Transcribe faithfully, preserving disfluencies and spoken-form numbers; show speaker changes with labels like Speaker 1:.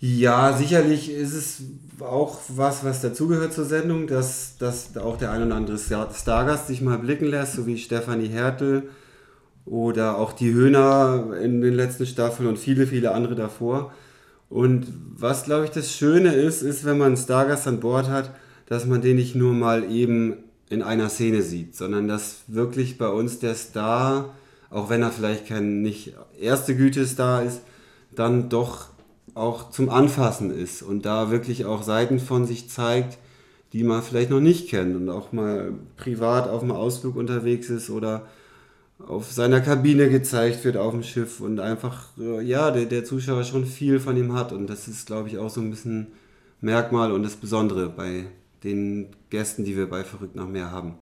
Speaker 1: Ja, sicherlich ist es auch was, was dazugehört zur Sendung, dass, dass auch der ein oder andere Star- Stargast sich mal blicken lässt, so wie Stefanie Hertel oder auch die Höhner in den letzten Staffeln und viele, viele andere davor. Und was, glaube ich, das Schöne ist, ist, wenn man einen Stargast an Bord hat, dass man den nicht nur mal eben in einer Szene sieht, sondern dass wirklich bei uns der Star, auch wenn er vielleicht kein nicht erste Güte Star ist, dann doch auch zum Anfassen ist und da wirklich auch Seiten von sich zeigt, die man vielleicht noch nicht kennt und auch mal privat auf einem Ausflug unterwegs ist oder auf seiner Kabine gezeigt wird auf dem Schiff und einfach, äh, ja, der, der Zuschauer schon viel von ihm hat. Und das ist, glaube ich, auch so ein bisschen Merkmal und das Besondere bei den Gästen, die wir bei Verrückt nach Meer haben.